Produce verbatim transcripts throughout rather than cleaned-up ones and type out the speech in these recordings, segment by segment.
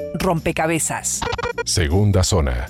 Rompecabezas. Segunda zona.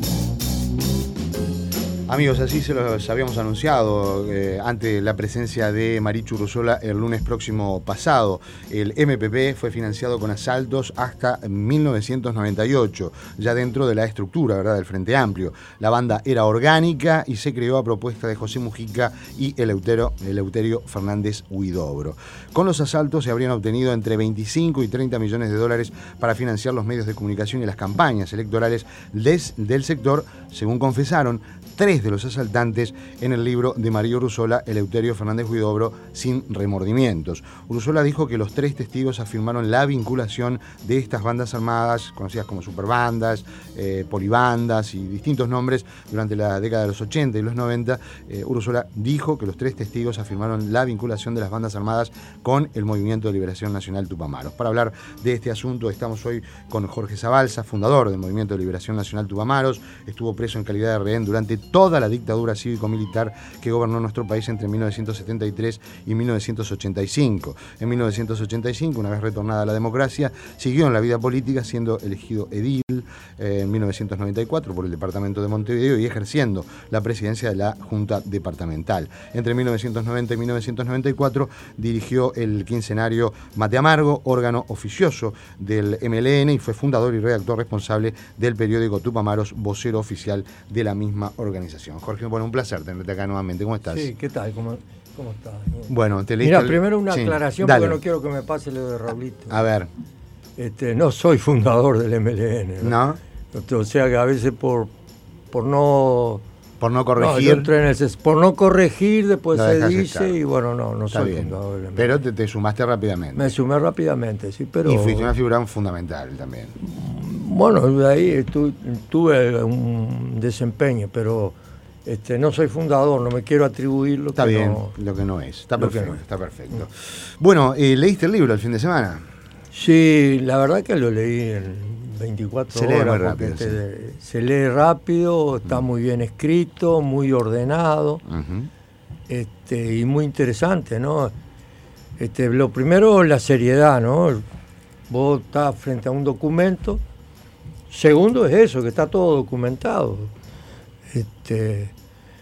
Amigos, así se los habíamos anunciado eh, ante la presencia de Marichu Urruzola el lunes próximo pasado. El M P P fue financiado con asaltos hasta mil novecientos noventa y ocho, ya dentro de la estructura, ¿verdad?, del Frente Amplio. La banda era orgánica y se creó a propuesta de José Mujica y Eleuterio, Eleuterio Fernández Huidobro. Con los asaltos se habrían obtenido entre veinticinco y treinta millones de dólares para financiar los medios de comunicación y las campañas electorales des, del sector, según confesaron tres de los asaltantes en el libro de María Urruzola, Eleuterio Fernández Huidobro, Sin remordimientos. Urruzola dijo que los tres testigos afirmaron la vinculación de estas bandas armadas, conocidas como superbandas, eh, polibandas y distintos nombres, durante la década de los ochenta y los noventa. Eh, Urruzola dijo que los tres testigos afirmaron la vinculación de las bandas armadas con el Movimiento de Liberación Nacional Tupamaros. Para hablar de este asunto estamos hoy con Jorge Zabalza, fundador del Movimiento de Liberación Nacional Tupamaros. Estuvo preso en calidad de rehén durante toda la dictadura cívico-militar que gobernó nuestro país entre mil novecientos setenta y tres y mil novecientos ochenta y cinco. En mil novecientos ochenta y cinco, una vez retornada a la democracia, siguió en la vida política, siendo elegido edil eh, en mil novecientos noventa y cuatro por el departamento de Montevideo y ejerciendo la presidencia de la Junta Departamental. Entre mil novecientos noventa y mil novecientos noventa y cuatro dirigió el quincenario Mate Amargo, órgano oficioso del M L N, y fue fundador y redactor responsable del periódico Tupamaros, vocero oficial de la misma organización. Jorge, bueno, un placer tenerte acá nuevamente. ¿Cómo estás? Sí, ¿qué tal? ¿Cómo, cómo estás? Bueno, te leíste. Mira, el... primero una sí, aclaración, dale. porque no quiero que me pase lo de Raulito. A ver. Este, no soy fundador del M L N. ¿No? ¿No? O sea que a veces por, por no... Por no corregir. No, yo entré en el, por no corregir, después no se dice, estar. Y bueno, no, no Está soy bien. fundador del M L N. Pero te, te sumaste rápidamente. Me sumé rápidamente, sí, pero... Y fuiste una figura fundamental también. Bueno, de ahí tu, tuve un desempeño, pero este, no soy fundador, no me quiero atribuir lo está que bien, no... lo que no es. Está Lo perfecto, que no. está perfecto. Bueno, eh, ¿leíste el libro el fin de semana? Sí, la verdad que lo leí en veinticuatro se lee horas. muy rápido, Te, sí. Se lee rápido, está muy bien escrito, muy ordenado, Uh-huh. este, y muy interesante, ¿no? Este, lo primero, la seriedad, ¿no? Vos estás frente a un documento. Segundo es eso, que está todo documentado. Este,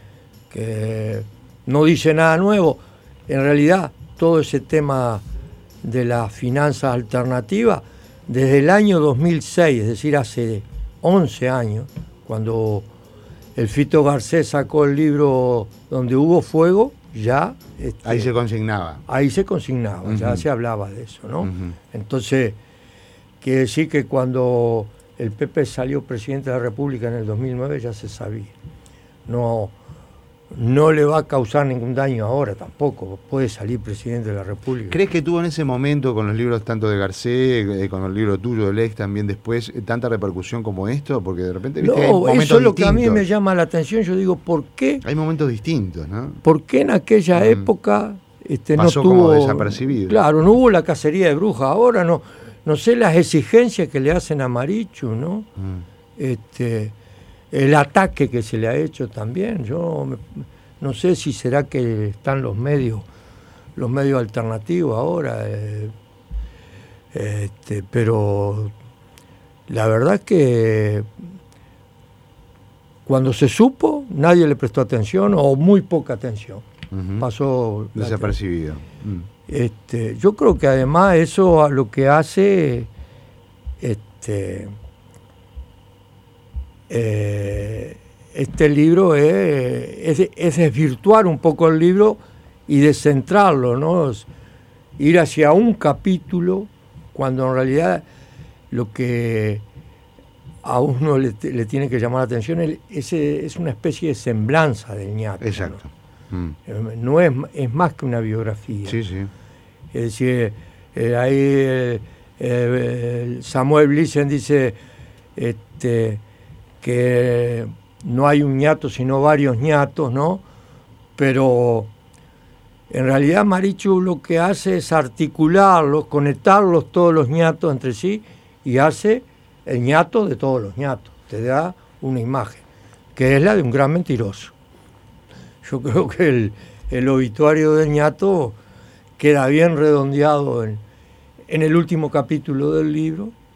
que no dice nada nuevo. En realidad, todo ese tema de las finanzas alternativas, desde el año dos mil seis, es decir, hace once años, cuando el Fito Garcés sacó el libro Donde hubo fuego, ya... Este, ahí se consignaba. Ahí se consignaba, uh-huh. Ya se hablaba de eso, ¿no? Uh-huh. Entonces, quiere decir que cuando el P P salió presidente de la República en el dos mil nueve ya se sabía. No, no le va a causar ningún daño ahora tampoco, puede salir presidente de la República. ¿Crees que tuvo en ese momento, con los libros tanto de Garcés, eh, con el libro tuyo de Lex también después, eh, tanta repercusión como esto? Porque de repente, viste, no, hay eso es lo distintos. Que a mí me llama la atención. Yo digo, ¿por qué? Hay momentos distintos, ¿no? ¿Por qué en aquella mm. época este, pasó no tuvo... como desapercibido? Claro, no hubo la cacería de brujas. Ahora no, no sé las exigencias que le hacen a Marichu, ¿no? Mm. Este, el ataque que se le ha hecho también. Yo me, no sé si será que están los medios, los medios alternativos ahora, eh, este, pero la verdad es que cuando se supo nadie le prestó atención o muy poca atención. Uh-huh. Pasó desapercibido. Mm. Este, yo creo que además eso a lo que hace este, eh, este libro es, es, es desvirtuar un poco el libro y descentrarlo, ¿no? Ir hacia un capítulo cuando en realidad lo que a uno le, le tiene que llamar la atención es, es, es una especie de semblanza del ñato. Exacto. ¿no? Mm. No es, es más que una biografía. Sí, sí. Es decir, eh, ahí eh, eh, Samuel Blitzen dice este, que no hay un ñato sino varios ñatos, ¿no? Pero en realidad Marichu lo que hace es articularlos, conectarlos todos los ñatos entre sí y hace el ñato de todos los ñatos. Te da una imagen, que es la de un gran mentiroso. Yo creo que el, el obituario del ñato queda bien redondeado en, en el último capítulo del libro,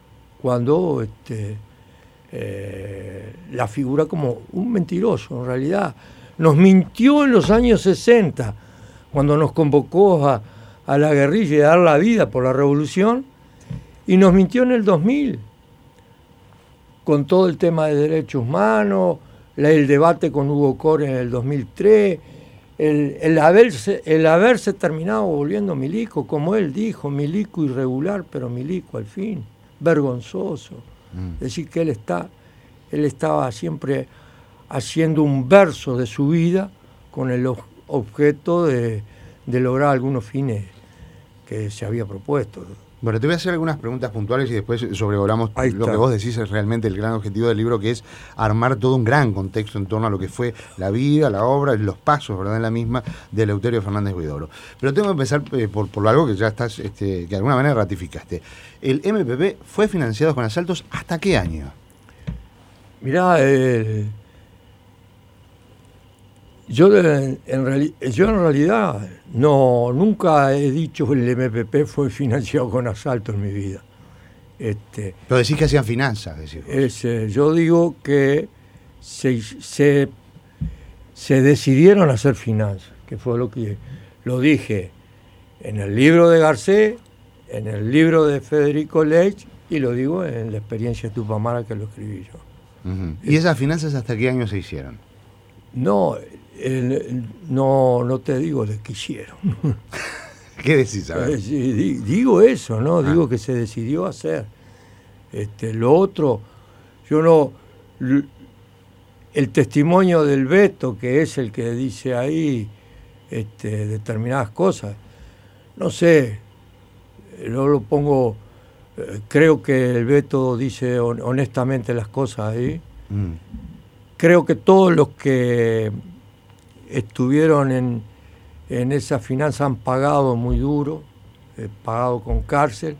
cuando este, eh, la figura como un mentiroso, en realidad. Nos mintió en los años sesenta, cuando nos convocó a, a la guerrilla y a dar la vida por la revolución, y nos mintió en el dos mil, con todo el tema de derechos humanos, la, el debate con Hugo Cor en el dos mil tres, el, el, haberse, el haberse terminado volviendo milico, como él dijo, milico irregular, pero milico al fin, vergonzoso. Mm. Es decir, que él, está, él estaba siempre haciendo un verso de su vida con el objeto de, de lograr algunos fines que se había propuesto. Bueno, te voy a hacer algunas preguntas puntuales y después sobrevolamos lo que vos decís es realmente el gran objetivo del libro, que es armar todo un gran contexto en torno a lo que fue la vida, la obra, los pasos, ¿verdad?, en la misma de Eleuterio Fernández Huidobro. Pero tengo que empezar eh, por, por algo que ya estás, este, que de alguna manera ratificaste. El M P P fue financiado con asaltos ¿hasta qué año? Mirá, eh, yo, en, en reali- yo en realidad no nunca he dicho que el M P P fue financiado con asalto en mi vida. Este, Pero decís que hacían finanzas, decís vos. Es, eh, yo digo que se, se, se decidieron hacer finanzas, que fue lo que lo dije en el libro de Garcés, en el libro de Federico Leitch, y lo digo en la experiencia de Tupamara, que lo escribí yo. Uh-huh. ¿Y esas finanzas hasta qué año se hicieron? No, el, no, no te digo de qué hicieron. ¿Qué decís? A ver. Eh, sí, di, digo eso, ¿no? Ah. Digo que se decidió hacer. Este, lo otro, yo no... El testimonio del Beto, que es el que dice ahí este, determinadas cosas, no sé, yo lo pongo... Eh, creo que el Beto dice honestamente las cosas ahí. Mm. Creo que todos los que estuvieron en, en esa finanza han pagado muy duro, eh, pagado con cárcel.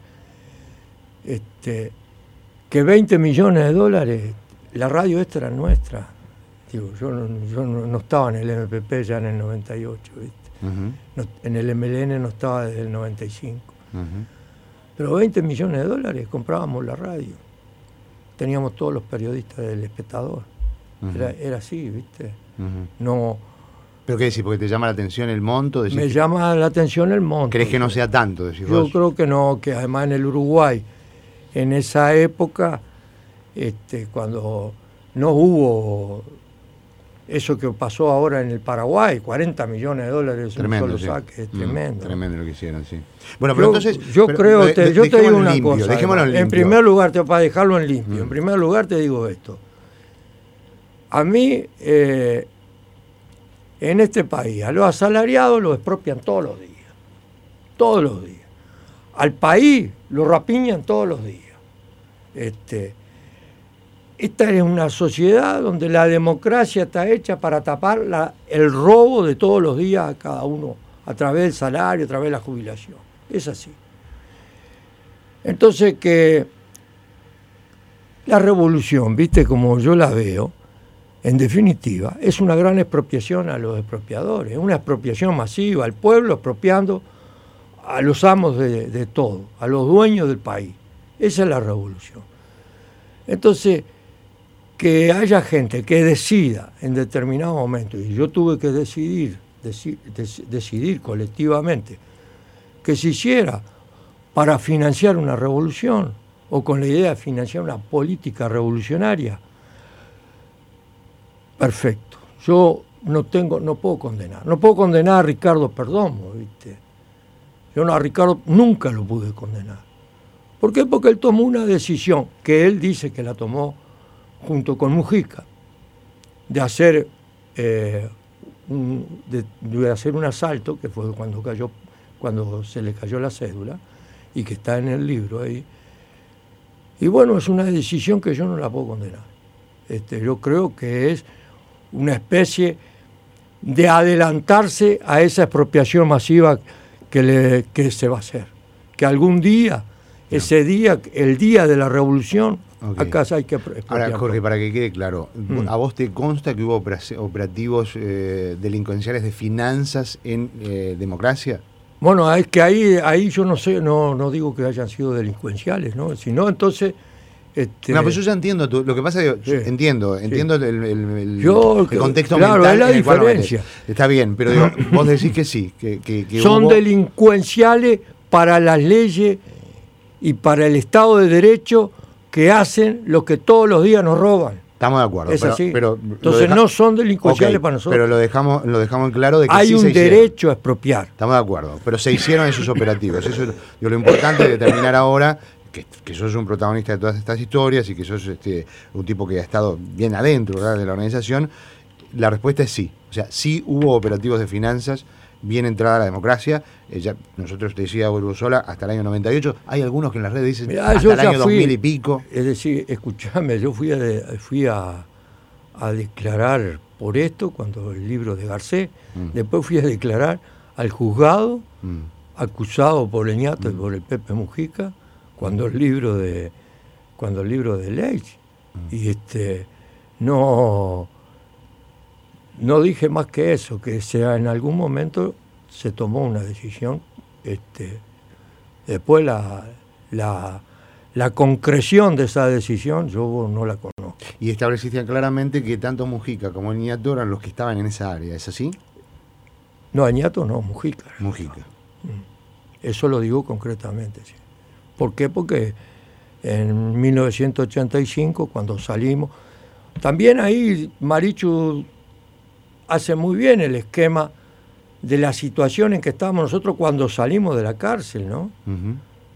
Este, que veinte millones de dólares, la radio esta era nuestra. Digo, yo no, yo no, no estaba en el M P P ya en el noventa y ocho, ¿viste? Uh-huh. No, en el M L N no estaba desde el noventa y cinco. Uh-huh. Pero veinte millones de dólares comprábamos la radio. Teníamos todos los periodistas del Espectador. Uh-huh. Era, era así, ¿viste? Uh-huh. No. ¿Pero qué decís? ¿Porque te llama la atención el monto? Me que... llama la atención el monto. ¿Crees que no sea tanto? Decís Yo vos? creo que no, que además en el Uruguay, en esa época, este, cuando no hubo eso que pasó ahora en el Paraguay, cuarenta millones de dólares en un solo sí. saque, es mm, tremendo. Tremendo lo que hicieron, sí. Bueno, pero yo, entonces... Yo pero, creo, de, te, de, yo te digo una limpio, cosa. Dejémoslo limpio. En primer lugar, te, para dejarlo en limpio, mm. en primer lugar te digo esto. A mí, eh, en este país, a los asalariados los expropian todos los días. Todos los días. Al país lo rapiñan todos los días. Este, esta es una sociedad donde la democracia está hecha para tapar la, el robo de todos los días a cada uno, a través del salario, a través de la jubilación. Es así. Entonces que la revolución, viste, como yo la veo, en definitiva, es una gran expropiación a los expropiadores, una expropiación masiva, al pueblo expropiando a los amos de, de todo, a los dueños del país. Esa es la revolución. Entonces, que haya gente que decida en determinado momento, y yo tuve que decidir, deci, dec, decidir colectivamente, que se hiciera para financiar una revolución, o con la idea de financiar una política revolucionaria, perfecto. Yo no tengo, no puedo condenar. No puedo condenar a Ricardo Perdomo, ¿viste? Yo no, a Ricardo nunca lo pude condenar. ¿Por qué? Porque él tomó una decisión, que él dice que la tomó junto con Mujica, de hacer, eh, un, de, de hacer un asalto, que fue cuando cayó, cuando se le cayó la cédula, y que está en el libro ahí. Y bueno, es una decisión que yo no la puedo condenar. Este, yo creo que es una especie de adelantarse a esa expropiación masiva que, le, que se va a hacer. Que algún día, no. ese día, el día de la revolución, okay. acá hay que expropiar. Ahora, Jorge, para que quede claro, mm. ¿a vos te consta que hubo operativos eh, delincuenciales de finanzas en eh, democracia? Bueno, es que ahí, ahí yo no sé, no, no digo que hayan sido delincuenciales, ¿no? Sino entonces Este, no, pero yo ya entiendo, tú, lo que pasa es que yo sí, entiendo, sí. entiendo el, el, el, yo, el contexto claro, mental. es la en el cual lo diferencia. metes. Está bien, pero digo, vos decís que sí, que, que, que son hubo... delincuenciales para las leyes y para el Estado de Derecho que hacen lo que todos los días nos roban. Estamos de acuerdo. Es pero, así. Pero Entonces deja... no son delincuenciales okay, para nosotros. Pero lo dejamos, lo dejamos en claro de que hay sí un se hicieron. derecho a expropiar. Estamos de acuerdo, pero se hicieron esos operativos. Eso es digo, lo importante de determinar ahora que, que sos un protagonista de todas estas historias y que sos este, un tipo que ha estado bien adentro, ¿verdad?, de la organización. La respuesta es sí. O sea, sí hubo operativos de finanzas, bien entrada la democracia. Eh, ya, nosotros, te decía Urruzola, hasta el año noventa y ocho. Hay algunos que en las redes dicen Mirá, hasta yo el ya año fui, dos mil y pico. Es decir, escúchame, yo fui a, fui a, a declarar por esto cuando el libro de Garcés, mm. después fui a declarar al juzgado, mm. acusado por el Ñato mm. y por el Pepe Mujica, cuando el libro de cuando el libro de Leitch. Mm. Y este no no dije más que eso, que sea en algún momento se tomó una decisión, este después la la la concreción de esa decisión yo no la conozco. Y estableciste claramente que tanto Mujica como el Ñato eran los que estaban en esa área, ¿es así? No, Ñato no, Mujica. Mujica. Eso lo digo concretamente, sí. ¿Por qué? Porque en mil novecientos ochenta y cinco, cuando salimos, también ahí Marichu hace muy bien el esquema de la situación en que estábamos nosotros cuando salimos de la cárcel, ¿no? Uh-huh.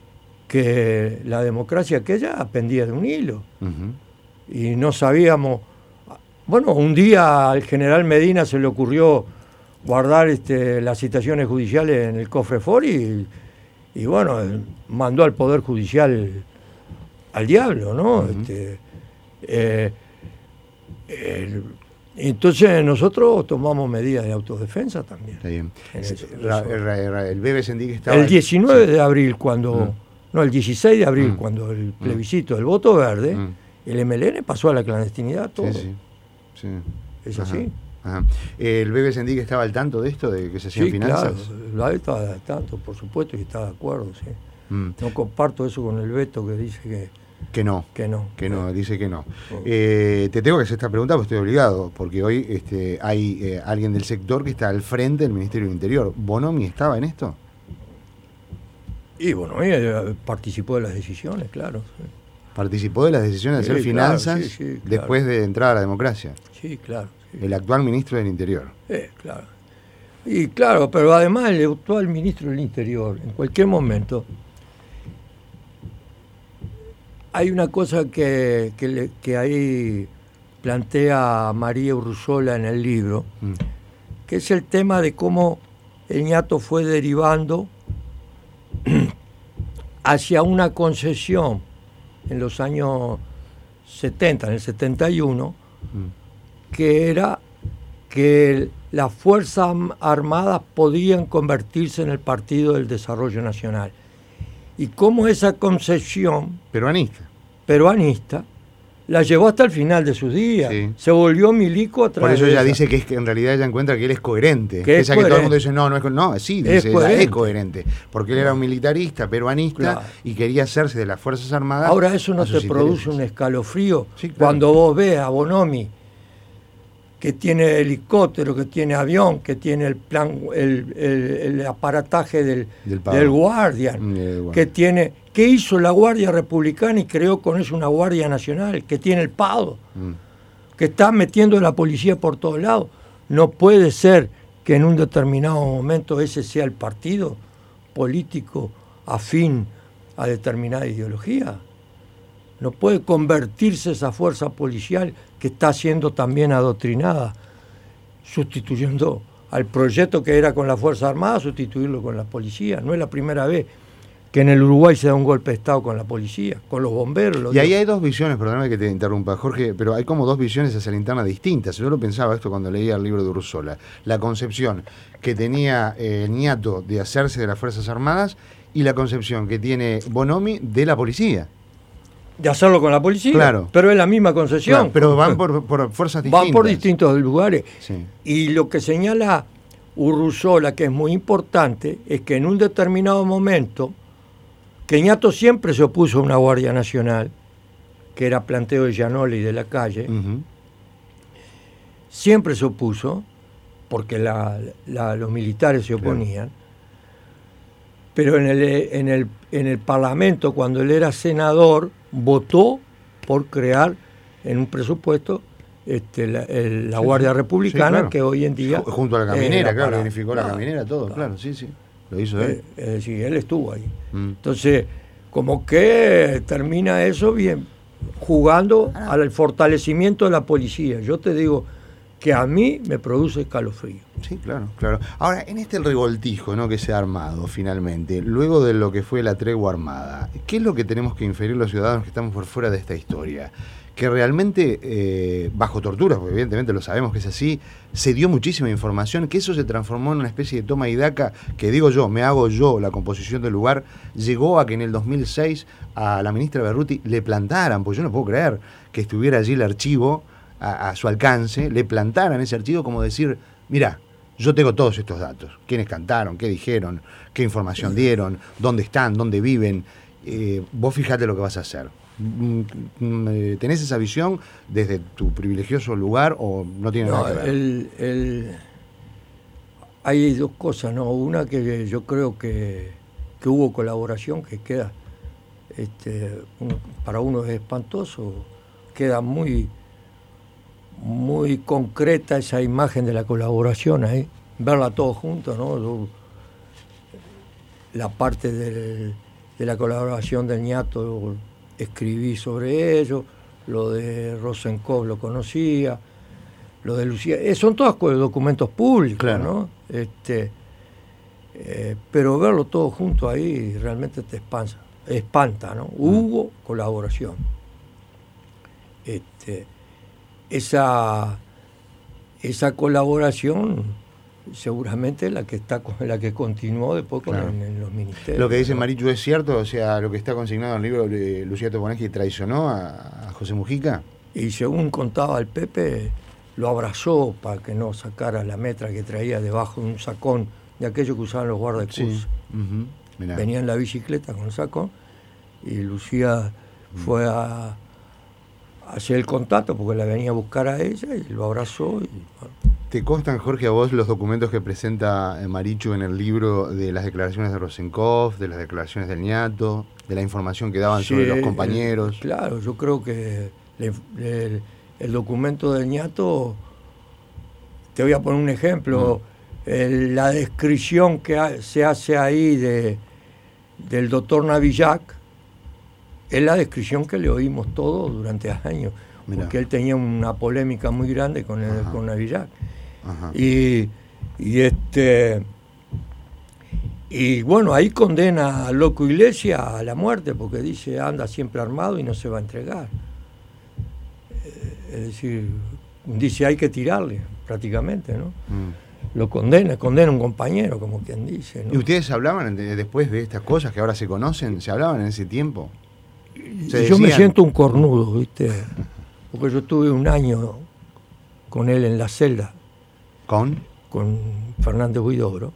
Que la democracia aquella pendía de un hilo. Uh-huh. Y no sabíamos... Bueno, un día al general Medina se le ocurrió guardar este, las citaciones judiciales en el cofre Ford y, y bueno, mandó al Poder Judicial al diablo, ¿no? Uh-huh. Este, eh, el, entonces nosotros tomamos medidas de autodefensa también. Está bien. Eso, ra, ra, ra, el Bebe Sendik estaba... El diecinueve sí. de abril, cuando... Uh-huh. No, el dieciséis de abril, uh-huh. cuando el plebiscito uh-huh. del voto verde, uh-huh. el M L N pasó a la clandestinidad todo. Sí, sí. sí. ¿Es Ajá. así? Ajá. ¿El Bebe Sendik estaba al tanto de esto, de que se hacían sí, finanzas? Claro, estaba al tanto, por supuesto, y está de acuerdo, sí. Mm. No comparto eso con el Beto que dice que... Que no. Que no. Que no, dice que no. Oh. Eh, te tengo que hacer esta pregunta porque estoy obligado, porque hoy este, hay eh, alguien del sector que está al frente del Ministerio del Interior. ¿Bonomi estaba en esto? Y Bonomi eh, participó de las decisiones, claro. Sí. Participó de las decisiones de sí, hacer claro, finanzas sí, sí, claro. después de entrar a la democracia. Sí, claro. Sí. El actual ministro del Interior. Sí, claro. Y claro, pero además el actual ministro del Interior, en cualquier momento, hay una cosa que, que, le, que ahí plantea María Urruzola en el libro, mm. que es el tema de cómo el Ñato fue derivando hacia una concesión en los años setenta, en el setenta y uno, mm. que era que las Fuerzas Armadas podían convertirse en el Partido del Desarrollo Nacional. Y cómo esa concesión peruanista, peruanista la llevó hasta el final de sus días. Sí. Se volvió milico a través. Por eso de ella esa. dice que, es que en realidad ella encuentra que él es coherente. Que Esa es que coherente. todo el mundo dice, no, no es coherente. No, sí, dice, es coherente. es coherente. Porque él era un militarista, peruanista, claro. y quería hacerse de las Fuerzas Armadas. Ahora, eso no te produce intereses. Un escalofrío sí, claro. cuando vos ves a Bonomi, que tiene helicóptero, que tiene avión, que tiene el plan, el, el, el aparataje del, del, del Guardian, mm, que tiene, ¿qué hizo la Guardia Republicana y creó con eso una Guardia Nacional? Que tiene el Pado, mm. que está metiendo a la policía por todos lados. No puede ser que en un determinado momento ese sea el partido político afín a determinada ideología. No puede convertirse esa fuerza policial que está siendo también adoctrinada, sustituyendo al proyecto que era con la Fuerza Armada, sustituirlo con la policía. No es la primera vez que en el Uruguay se da un golpe de Estado con la policía, con los bomberos. Los y ahí hay dos visiones, perdóname que te interrumpa, Jorge, pero hay como dos visiones hacia la interna distintas. Yo lo pensaba esto cuando leía el libro de Urruzola. La concepción que tenía eh, el Ñato de hacerse de las Fuerzas Armadas y la concepción que tiene Bonomi de la policía. De hacerlo con la policía, claro. pero es la misma concesión. Claro, pero van por, por fuerzas distintas. Van por distintos lugares. Sí. Y lo que señala Urruzola, que es muy importante, es que en un determinado momento, que Ñato siempre se opuso a una Guardia Nacional, que era planteo de Gianoli de la Calle, Uh-huh. siempre se opuso, porque la, la, los militares se oponían, claro. Pero en el, en, el, en el Parlamento, cuando él era senador, votó por crear en un presupuesto este, la, el, la sí, Guardia sí. Republicana, sí, claro. Que hoy en día... Junto a la caminera, claro, para, unificó claro, la caminera, todo, claro. claro, sí, sí, lo hizo él. Es decir, él estuvo ahí. Mm. Entonces, como que termina eso bien, jugando ah. al fortalecimiento de la policía. Yo te digo que a mí me produce escalofrío. Sí, claro, claro. Ahora, en este revoltijo, ¿no?, que se ha armado finalmente, luego de lo que fue la tregua armada, ¿qué es lo que tenemos que inferir los ciudadanos que estamos por fuera de esta historia? Que realmente, eh, bajo tortura, porque evidentemente lo sabemos que es así, se dio muchísima información, que eso se transformó en una especie de toma y daca, que digo yo, me hago yo la composición del lugar, llegó a que en el dos mil seis a la ministra Berruti le plantaran, pues yo no puedo creer que estuviera allí el archivo a, a su alcance, le plantaran ese archivo como decir, mirá, yo tengo todos estos datos, quiénes cantaron, qué dijeron, qué información dieron, dónde están, dónde viven, eh, vos fijate lo que vas a hacer. ¿Tenés esa visión desde tu privilegioso lugar o no tiene no, nada que ver? El, el, hay dos cosas, ¿no? Una que yo creo que, que hubo colaboración, que queda, este, uno, para uno es espantoso, queda muy, muy concreta esa imagen de la colaboración ahí, verla todos juntos, ¿no? Yo, la parte del, de la colaboración del ñato, escribí sobre ello, lo de Rosenkopf lo conocía, lo de Lucía, eh, son todos documentos públicos, claro. ¿No? Este, eh, pero verlo todo junto ahí realmente te espanta, espanta, ¿no? Mm. Hubo colaboración. Este, esa, esa colaboración seguramente la que está la que continuó después con claro. en, en los ministerios. Lo que dice, ¿no?, Marichu es cierto, o sea, lo que está consignado en el libro de Lucía Toponeschi traicionó a, a José Mujica. Y según contaba el Pepe, lo abrazó para que no sacara la metra que traía debajo de un sacón de aquello que usaban los guardas de curso. Sí. Uh-huh. Venía en la bicicleta con el sacón y Lucía uh-huh. fue a, a hacer el contacto porque la venía a buscar a ella y lo abrazó y bueno. ¿Te constan, Jorge, a vos los documentos que presenta Marichu en el libro de las declaraciones de Rosenkopf, de las declaraciones del ñato, de la información que daban sí, sobre los compañeros? El, claro, yo creo que el, el, el documento del ñato, te voy a poner un ejemplo, mm. el, la descripción que ha, se hace ahí de, del doctor Navillac, es la descripción que le oímos todos durante años, Mirá. Porque él tenía una polémica muy grande con, el, con Navillac. Ajá. Y, y este y bueno, ahí condena al loco Iglesias a la muerte porque dice anda siempre armado y no se va a entregar. Eh, es decir, dice hay que tirarle prácticamente, ¿no? Mm. Lo condena, condena a un compañero, como quien dice, ¿no? ¿Y ustedes hablaban de, después de estas cosas que ahora se conocen? ¿Se hablaban en ese tiempo? ¿Se yo me siento un cornudo, ¿viste? Porque yo tuve un año con él en la celda. ¿Con? Con Fernández Huidobro.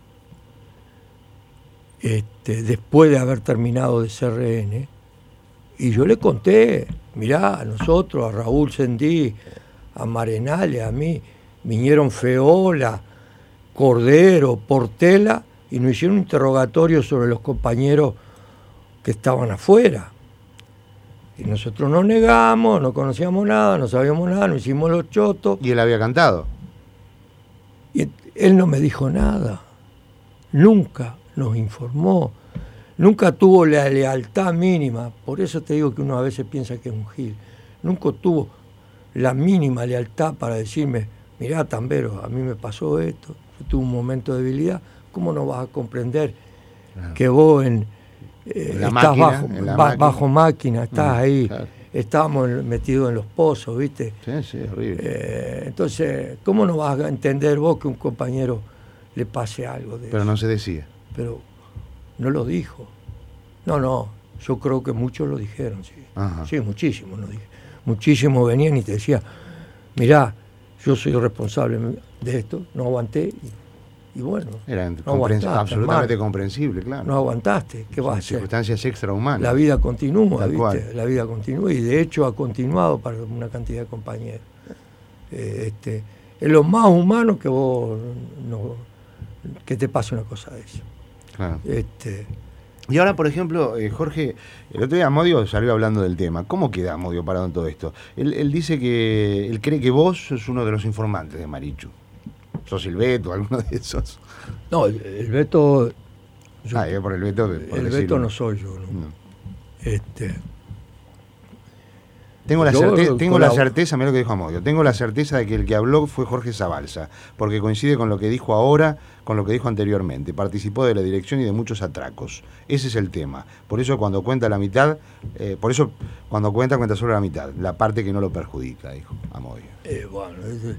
Este, después de haber terminado de C R N. Y yo le conté, mirá, a nosotros, a Raúl Sendí, a Marenale, a mí, vinieron Feola, Cordero, Portela, y nos hicieron un interrogatorio sobre los compañeros que estaban afuera. Y nosotros nos negamos, no conocíamos nada, no sabíamos nada, no hicimos los chotos. ¿Y él había cantado? Y él no me dijo nada. Nunca nos informó. Nunca tuvo la lealtad mínima. Por eso te digo que uno a veces piensa que es un gil. Nunca tuvo la mínima lealtad para decirme, mirá, Tambero, a mí me pasó esto, yo tuve un momento de debilidad. ¿Cómo no vas a comprender claro. que vos en... Eh, estás máquina, bajo, ba, máquina. bajo máquina, estás mm, ahí, claro. Estábamos metidos en los pozos, ¿viste? Sí, sí, horrible. Eh, entonces, ¿cómo no vas a entender vos que un compañero le pase algo de Pero eso? no se decía. Pero no lo dijo. No, no, yo creo que muchos lo dijeron, sí. Ajá. Sí, muchísimos lo dijeron. Muchísimos venían y te decían, mirá, yo soy responsable de esto, no aguanté. Y bueno, Era no compren- aguantaste, absolutamente hermano. comprensible, claro. No aguantaste, ¿qué vas a hacer? Circunstancias extrahumanas. La vida continúa, Tal ¿viste? cual. La vida continúa y de hecho ha continuado para una cantidad de compañeros. Eh, este, es lo más humano que vos no, que te pase una cosa de eso. Claro. Este, Y ahora, por ejemplo, eh, Jorge, el otro día Amodio salió hablando del tema. ¿Cómo queda Amodio parado en todo esto? Él, él dice que él cree que vos sos uno de los informantes de Marichu. ¿Sos el Beto, alguno de esos? no, el, el Beto. yo- Ah, eh, por el Beto. por el decirlo. Beto no soy yo, ¿no? No. Este, Tengo, la, Yo certe- tengo la colabo- certeza, mira lo que dijo Amodio, tengo la certeza de que el que habló fue Jorge Zabalza, porque coincide con lo que dijo ahora, con lo que dijo anteriormente. Participó de la dirección y de muchos atracos. Ese es el tema. Por eso cuando cuenta la mitad, eh, por eso cuando cuenta, cuenta solo la mitad, la parte que no lo perjudica, dijo Amodio. eh, bueno, es-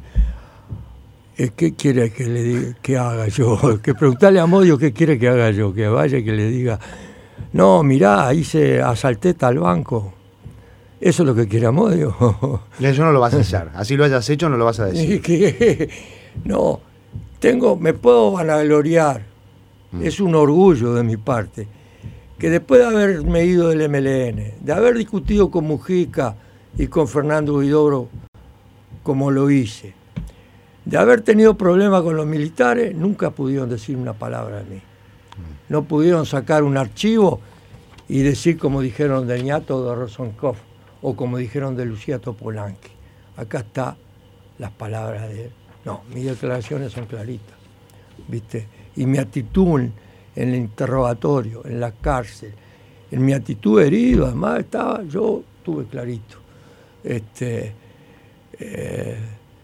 es- ¿qué quiere que le diga, que haga yo? Que preguntarle a Modio qué quiere que haga yo, que vaya y que le diga, no, mirá, hice asalté tal banco. Eso es lo que quiere Amodio. Eso no lo vas a hacer. Así lo hayas hecho, no lo vas a Y decir. que, no, tengo, me puedo vanagloriar, Mm. es un orgullo de mi parte, que después de haberme ido del M L N, de haber discutido con Mujica y con Fernando Huidobro como lo hice, de haber tenido problemas con los militares, nunca pudieron decir una palabra de mí. No pudieron sacar un archivo y decir como dijeron de Ñato de Rosenkopf o como dijeron de Lucía Topolanqui. Acá está las palabras de él. No, mis declaraciones son claritas, ¿viste? Y mi actitud en, en el interrogatorio, en la cárcel, en mi actitud herido, además estaba, yo estuve clarito. Este, eh,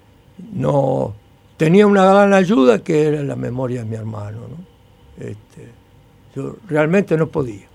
no tenía una gran ayuda que era la memoria de mi hermano, ¿no? Este, yo realmente no podía.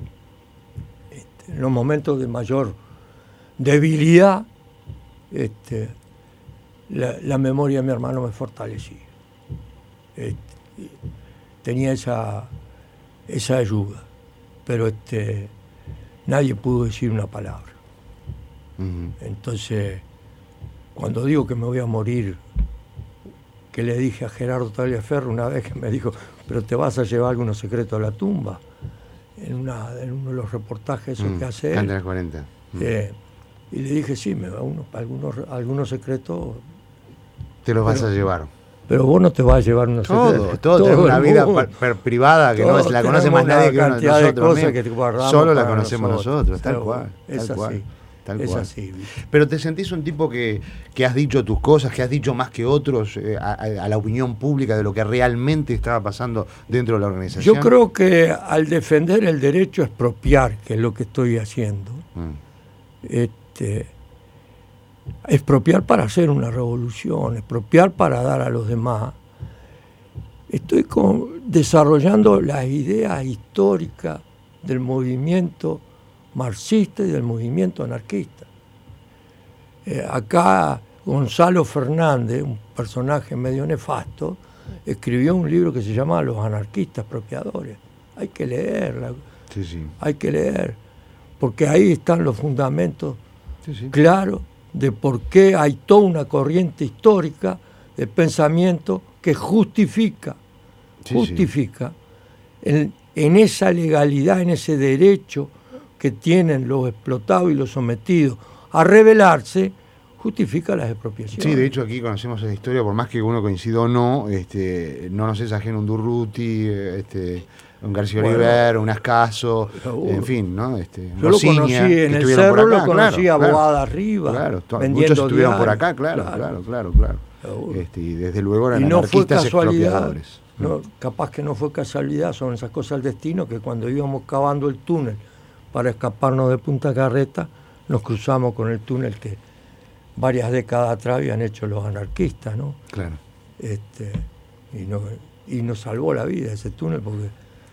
Este, en los momentos de mayor debilidad, este, la, la memoria de mi hermano me fortalecía. Este, tenía esa, esa ayuda, pero este, nadie pudo decir una palabra. Ujú. Entonces, cuando digo que me voy a morir, que le dije a Gerardo Tagliaferro una vez que me dijo, pero te vas a llevar algunos secretos a la tumba, en, una, en uno de los reportajes esos Mm. que hace Canta él. las cuarenta. Mm. Eh, y le dije, sí, me va uno, algunos, algunos secretos, Te los vas pero- a llevar. pero vos no te vas a llevar unos Todo, secretos. todo, tenés una el vida mundo. per- per- privada que no Todos es- la conoce tenemos más nadie una que uno, cantidad de nosotros cosas mismos. que guardamos Solo la para conocemos nosotros, nosotros, tal pero cual. es tal cual, así, tal es cual. así, ¿viste? Pero te sentís un tipo que, que has dicho tus cosas, que has dicho más que otros eh, a, a la opinión pública de lo que realmente estaba pasando dentro de la organización. Yo creo que al defender el derecho a expropiar, que es lo que estoy haciendo, Mm. este, expropiar para hacer una revolución, expropiar para dar a los demás, estoy con- desarrollando las ideas históricas del movimiento marxista y del movimiento anarquista. Eh, acá Gonzalo Fernández, un personaje medio nefasto, escribió un libro que se llama Los anarquistas expropiadores. Hay que leerla, Sí, sí. hay que leer, porque ahí están los fundamentos sí, sí. claros de por qué hay toda una corriente histórica de pensamiento que justifica, Sí, sí. justifica En, en esa legalidad, en ese derecho que tienen los explotados y los sometidos a rebelarse, justifica las expropiaciones. Sí, de hecho aquí conocemos esa historia, por más que uno coincida o no, este, no nos es ajeno un Durruti, eh, este, un García Bueno, Oliver, un Ascaso, seguro. en fin, ¿no? Este, Yo lo Rosiña, conocí que en el estuvieron por cerro, lo acá, conocí claro, a claro. Boada arriba, Claro, to- vendiendo muchos estuvieron por diarios, acá, claro, claro. claro, claro, claro. Seguro. Este, y desde luego eran Y no fue anarquistas casualidad, expropiadores. no, capaz que no fue casualidad, son esas cosas del destino, que cuando íbamos cavando el túnel para escaparnos de Punta Carreta, nos cruzamos con el túnel que varias décadas atrás habían hecho los anarquistas, ¿no? Claro. Este, y, no, y nos salvó la vida ese túnel porque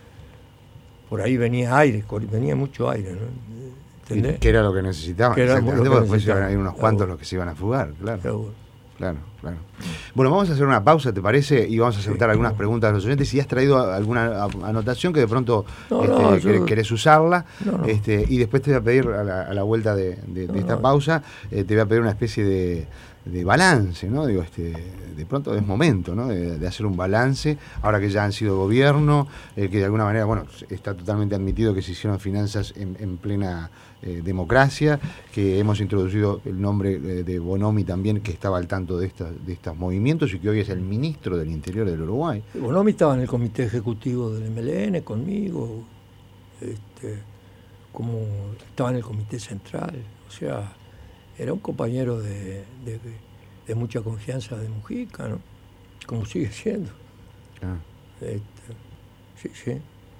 por ahí venía aire, cor- venía mucho aire, ¿no? Y ¿Entendés? que era lo que necesitaban. Que era lo Exactamente, que porque después iban necesitaban. a ir unos cuantos Seguro. los que se iban a fugar, claro. Seguro. Claro. Claro. Bueno, vamos a hacer una pausa, ¿te parece? Y vamos a aceptar sí, algunas no. preguntas de los oyentes. Si has traído alguna anotación que de pronto no, este, no, yo... querés usarla, no, no. Este, y después te voy a pedir a la, a la vuelta de, de, de no, esta no. pausa, eh, te voy a pedir una especie de, de balance, ¿no? Digo, este, de pronto es momento, ¿no? De, de hacer un balance, ahora que ya han sido gobierno, eh, que de alguna manera, bueno, está totalmente admitido que se hicieron finanzas en, en plena eh, democracia, que hemos introducido el nombre eh, de Bonomi también, que estaba al tanto de, esta, de estos movimientos y que hoy es el ministro del Interior del Uruguay. Bonomi estaba en el comité ejecutivo del M L N conmigo, este, como estaba en el comité central, o sea, era un compañero de, de, de mucha confianza de Mujica, ¿no? Como sigue siendo. Ah. Este, sí, sí.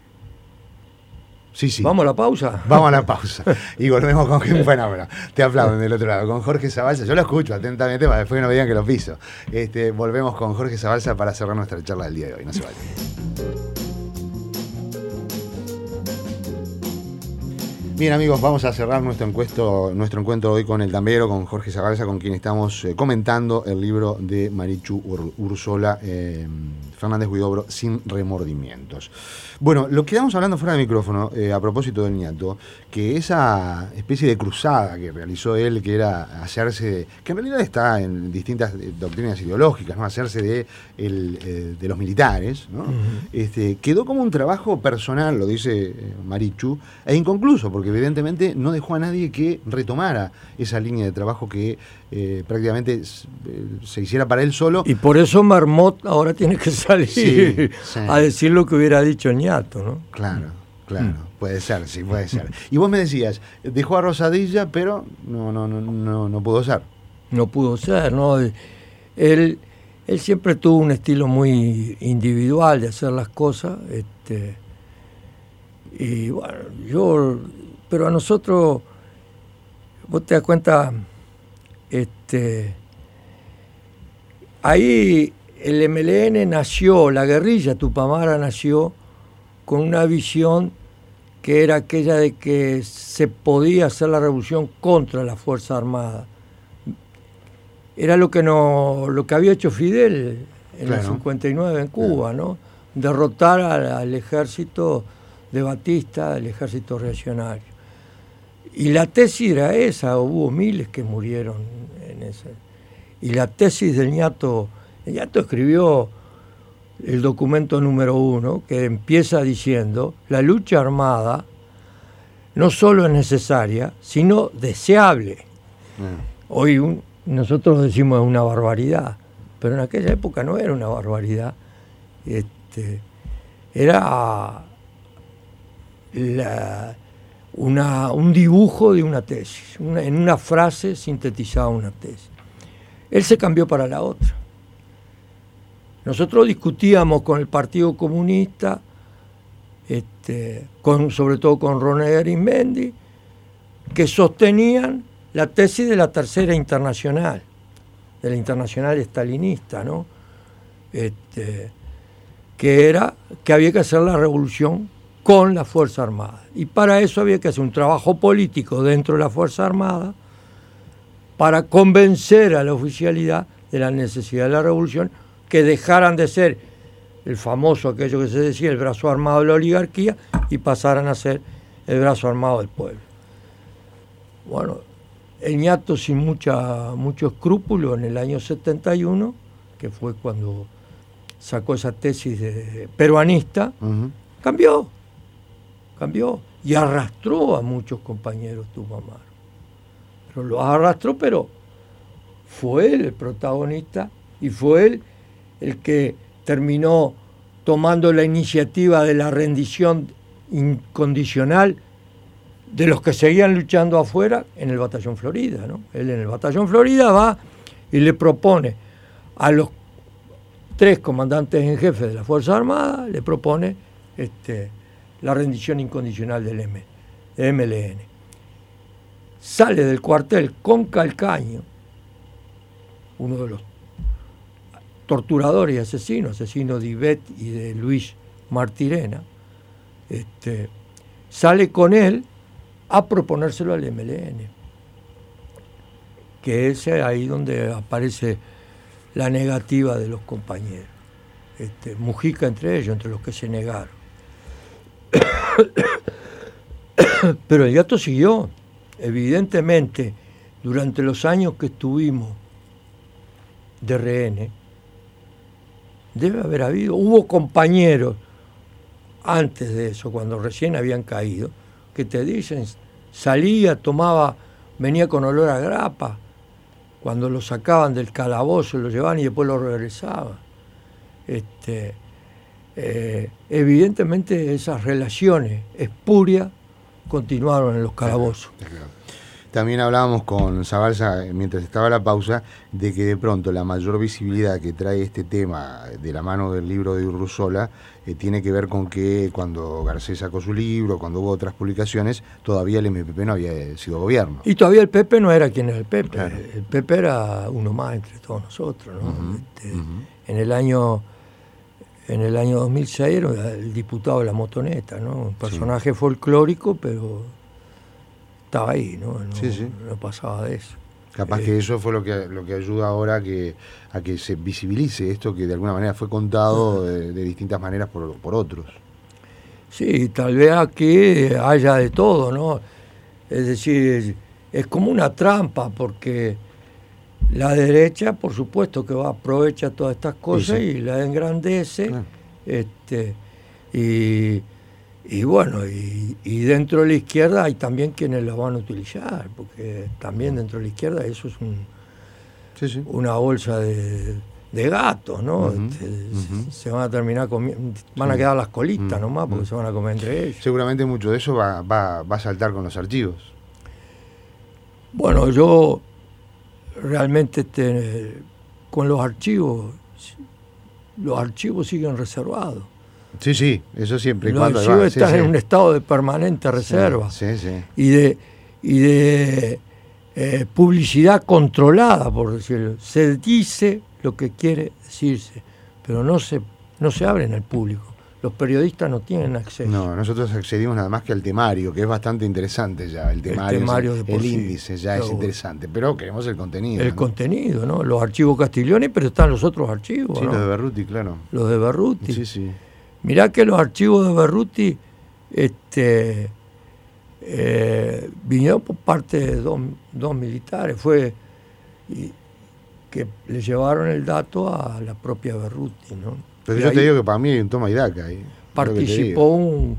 Sí, sí. ¿Vamos a la pausa? Vamos a la pausa. Y volvemos con... Bueno, bueno, te aplauden del otro lado. Con Jorge Zabalza. Yo lo escucho atentamente para después que no me digan que lo piso. Este, volvemos con Jorge Zabalza para cerrar nuestra charla del día de hoy. No se vayan. Bien, amigos, vamos a cerrar nuestro encuentro, nuestro encuentro hoy con el tambero, con Jorge Zabalza, con quien estamos eh, comentando el libro de Marichu Ur- Ursola eh, Fernández Huidobro, Sin remordimientos. Bueno, lo que estamos hablando fuera de micrófono, eh, a propósito del ñato, que esa especie de cruzada que realizó él, que era hacerse, de, que en realidad está en distintas doctrinas ideológicas, ¿no? Hacerse de, el, eh, de los militares, ¿no? Uh-huh. este, quedó como un trabajo personal, lo dice eh, Marichu, e inconcluso, porque evidentemente no dejó a nadie que retomara esa línea de trabajo que eh, prácticamente eh, se hiciera para él solo. Y por eso Marmot ahora tiene que salir sí, sí. a decir lo que hubiera dicho el ñato, ¿no? Claro, claro, mm. puede ser, sí, puede ser. Y vos me decías, dejó a Rosadilla, pero no, no, no, no, no pudo ser. No pudo ser, ¿no? Él, él siempre tuvo un estilo muy individual de hacer las cosas, este, y bueno, yo, pero a nosotros, vos te das cuenta, este, ahí el M L N nació, la guerrilla Tupamara nació con una visión que era aquella de que se podía hacer la revolución contra la Fuerza Armada. Era lo que no, lo que había hecho Fidel en claro. el cincuenta y nueve en Cuba, claro. ¿no? Derrotar al, al ejército de Batista, el ejército reaccionario. Y la tesis era esa, hubo miles que murieron en ese. Y la tesis del ñato, el ñato escribió el documento número uno, que empieza diciendo, la lucha armada no solo es necesaria, sino deseable. Mm. Hoy un, nosotros decimos es una barbaridad, pero en aquella época no era una barbaridad. Este, era la, una, un dibujo de una tesis, una, en una frase sintetizaba una tesis. Él se cambió para la otra. Nosotros discutíamos con el Partido Comunista, este, con, sobre todo con Roné Arismendi, que sostenían la tesis de la Tercera Internacional, de la Internacional Estalinista, ¿no? Este, que era que había que hacer la revolución con la Fuerza Armada. Y para eso había que hacer un trabajo político dentro de la Fuerza Armada para convencer a la oficialidad de la necesidad de la revolución, que dejaran de ser el famoso, aquello que se decía, el brazo armado de la oligarquía, y pasaran a ser el brazo armado del pueblo. Bueno, el ñato, sin mucha, mucho escrúpulo, en el año setenta y uno, que fue cuando sacó esa tesis de peruanista, uh-huh. cambió, cambió, y arrastró a muchos compañeros Tupamaro. Pero los arrastró, pero fue él el protagonista, y fue él el que terminó tomando la iniciativa de la rendición incondicional de los que seguían luchando afuera en el Batallón Florida, ¿no? Él en el Batallón Florida va y le propone a los tres comandantes en jefe de la Fuerza Armada, le propone este, la rendición incondicional del M, de M L N. Sale del cuartel con Calcaño, uno de los torturadores y asesinos, asesinos de Ivette y de Luis Martirena, este, sale con él a proponérselo al M L N, que es ahí donde aparece la negativa de los compañeros. Este, Mujica entre ellos, entre los que se negaron. Pero el gato siguió. Evidentemente, durante los años que estuvimos de rehén, debe haber habido, hubo compañeros antes de eso, cuando recién habían caído, que te dicen, salía, tomaba, venía con olor a grapa, cuando lo sacaban del calabozo, lo llevaban y después lo regresaban. Este, eh, evidentemente esas relaciones espurias continuaron en los calabozos. También hablábamos con Zabalza, mientras estaba la pausa, de que de pronto la mayor visibilidad que trae este tema de la mano del libro de Urruzola eh, tiene que ver con que cuando Garcés sacó su libro, cuando hubo otras publicaciones, todavía el M P P no había sido gobierno. Y todavía el P P no era quien era el P P. Claro. El P P era uno más entre todos nosotros, ¿no? Uh-huh, este, uh-huh. En el año en el año dos mil seis era el diputado de la motoneta, ¿no? Un personaje sí. folclórico, pero estaba ahí, ¿no? No, sí, sí. no pasaba de eso. Capaz eh, que eso fue lo que lo que ayuda ahora a que, a que se visibilice esto que de alguna manera fue contado de, de distintas maneras por, por otros. Sí, tal vez aquí haya de todo, ¿no? Es decir, es, es como una trampa, porque la derecha, por supuesto, que va aprovecha todas estas cosas sí, sí. y la engrandece, ah. este, y, y bueno, y, y dentro de la izquierda hay también quienes la van a utilizar, porque también dentro de la izquierda eso es un, sí, sí. una bolsa de, de gatos, ¿no? Uh-huh, este, uh-huh. Se van a terminar comiendo, van sí. a quedar las colitas uh-huh, nomás, porque uh-huh. se van a comer entre ellos. Seguramente mucho de eso va, va, va a saltar con los archivos. Bueno, yo realmente este, con los archivos, los archivos siguen reservados. Sí, sí, eso siempre y los cuando archivos va, están sí, en sí. un estado de permanente reserva. Sí, sí, sí. Y de, y de eh, publicidad controlada, por decirlo. Se dice lo que quiere decirse, pero no se, no se abren al público. Los periodistas no tienen acceso. No, nosotros accedimos nada más que al temario, que es bastante interesante ya. El temario, el, temario el, de el sí, índice ya pero, es interesante, pero queremos el contenido. El ¿no? contenido, ¿no? Los archivos Castiglioni, pero están los otros archivos, sí, ¿no? los de Berruti, claro. Los de Berruti. Sí, sí. Mirá que los archivos de Berruti este, eh, vinieron por parte de dos, dos militares. Fue y, que le llevaron el dato a la propia Berruti, ¿no? Pero y yo te digo que para mí hay un toma y daca ahí. Participó un...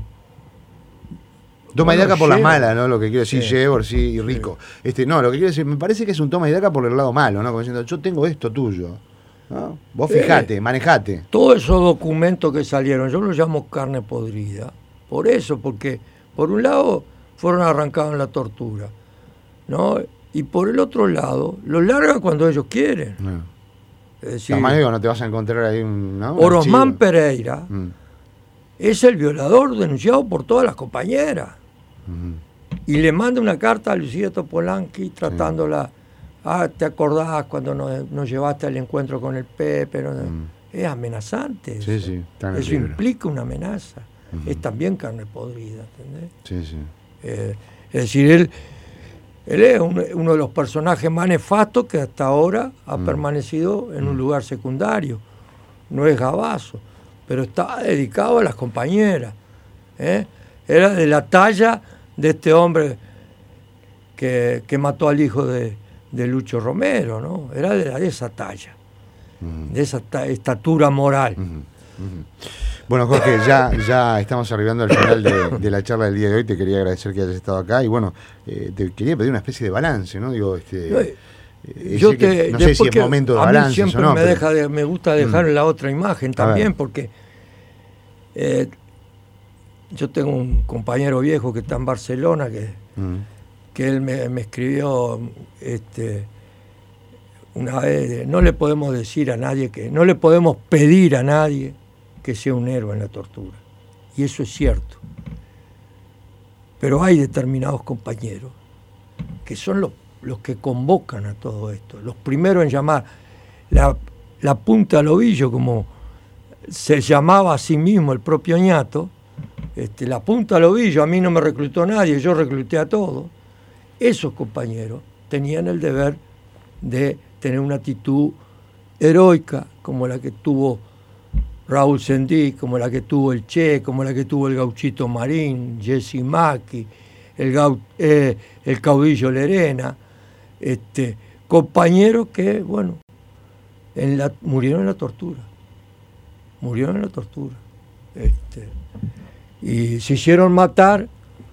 Toma y daca por las malas, ¿no? Lo que quiero decir, sí, Shevor, sí, y Rico. Sí. Este, no, lo que quiero decir, me parece que es un toma y daca por el lado malo, ¿no? Como diciendo, yo tengo esto tuyo, ¿no? Vos fijate, eh, manejate. Todos esos documentos que salieron, yo los llamo carne podrida. Por eso, porque por un lado fueron arrancados en la tortura, ¿no? Y por el otro lado, los largan cuando ellos quieren. No. Es decir, digo, no te vas a encontrar ahí un, ¿no? Orosmán Pereira mm. es el violador denunciado por todas las compañeras. Uh-huh. Y le manda una carta a Lucía Topolanqui tratándola, sí. ah, ¿te acordás cuando nos, nos llevaste al encuentro con el Pepe? ¿No? Mm. Es amenazante. Sí, eso, sí, eso implica una amenaza. Uh-huh. Es también carne podrida, ¿entendés? Sí, sí. Eh, es decir, él... Él es un, uno de los personajes más nefastos que hasta ahora ha mm. permanecido en mm. un lugar secundario. No es Gabazo, pero estaba dedicado a las compañeras. ¿eh? Era de la talla de este hombre que, que mató al hijo de, de Lucho Romero, ¿no? Era de, de esa talla, mm. de esa ta, estatura moral. Mm-hmm. Mm-hmm. Bueno, Jorge, ya, ya estamos arribando al final de, de la charla del día de hoy. Te quería agradecer que hayas estado acá y bueno, eh, te quería pedir una especie de balance, ¿no? Digo, este, yo, eh, yo te, que, no sé si es momento de balance. A mí siempre o no, me, pero... deja de, me gusta dejar mm. la otra imagen también, porque eh, yo tengo un compañero viejo que está en Barcelona, que, mm. que él me, me escribió este, una vez, no le podemos decir a nadie que, no le podemos pedir a nadie que sea un héroe en la tortura. Y eso es cierto. Pero hay determinados compañeros que son los, los que convocan a todo esto. Los primeros en llamar la, la punta al ovillo, como se llamaba a sí mismo el propio Oñato, este, la punta al ovillo, a mí no me reclutó nadie, yo recluté a todos. Esos compañeros tenían el deber de tener una actitud heroica como la que tuvo Raúl Sendí, como la que tuvo el Che, como la que tuvo el Gauchito Marín, Jesse Macchi, el, gau, eh, el caudillo Lerena, este, compañeros que, bueno, en la, murieron en la tortura, murieron en la tortura, este, y se hicieron matar,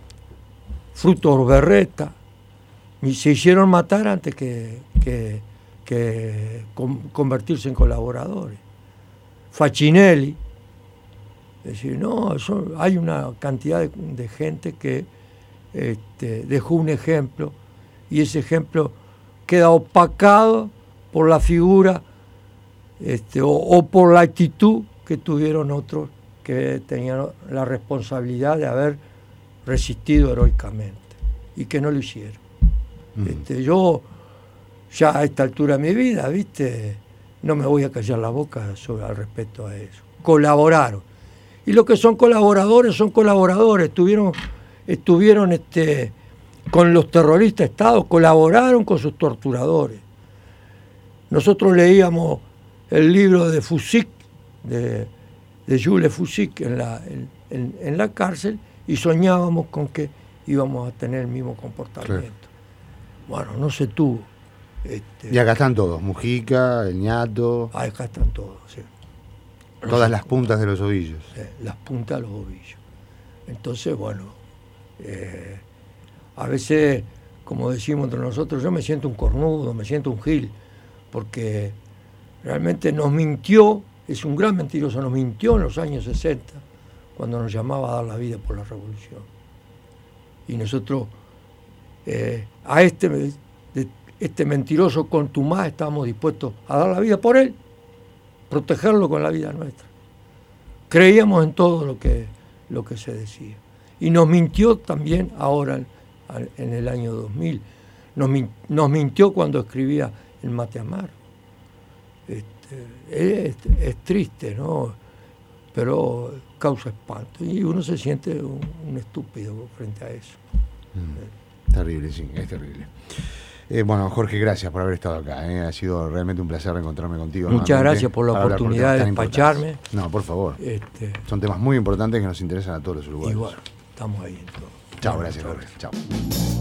Frutos Berreta, y se hicieron matar antes que, que, que con, convertirse en colaboradores. Facinelli, es decir, no, eso, hay una cantidad de, de gente que este, dejó un ejemplo y ese ejemplo queda opacado por la figura este, o, o por la actitud que tuvieron otros que tenían la responsabilidad de haber resistido heroicamente y que no lo hicieron. Uh-huh. Este, yo ya a esta altura de mi vida, viste, no me voy a callar la boca sobre al respecto a eso. Colaboraron. Y los que son colaboradores son colaboradores. Estuvieron, estuvieron este, con los terroristas de Estado, colaboraron con sus torturadores. Nosotros leíamos el libro de Fusic, de, de Jules Fusic en la, en, en, en la cárcel y soñábamos con que íbamos a tener el mismo comportamiento. Sí. Bueno, no se tuvo. Este, y acá están todos, Mujica, el Ñato. Acá están todos, sí. Todas las puntas de los ovillos. Sí, las puntas de los ovillos. Entonces, bueno, eh, a veces, como decimos entre nosotros, yo me siento un cornudo, me siento un gil, porque realmente nos mintió, es un gran mentiroso, nos mintió en los años sesenta, cuando nos llamaba a dar la vida por la revolución. Y nosotros, eh, a este... De, este mentiroso contumaz estábamos dispuestos a dar la vida por él, protegerlo con la vida nuestra. Creíamos en todo lo que, lo que se decía. Y nos mintió también ahora, en el año dos mil. Nos, nos mintió cuando escribía El mate amargo. Este, es, es triste, ¿no? Pero causa espanto. Y uno se siente un, un estúpido frente a eso. Mm, terrible, sí, es terrible. Eh, bueno, Jorge, gracias por haber estado acá. Eh. Ha sido realmente un placer reencontrarme contigo. Muchas gracias por la oportunidad de despacharme. No, por favor. Este, Son temas muy importantes que nos interesan a todos los uruguayos. Y bueno, estamos ahí en todo. Chao, gracias, Jorge. Chao.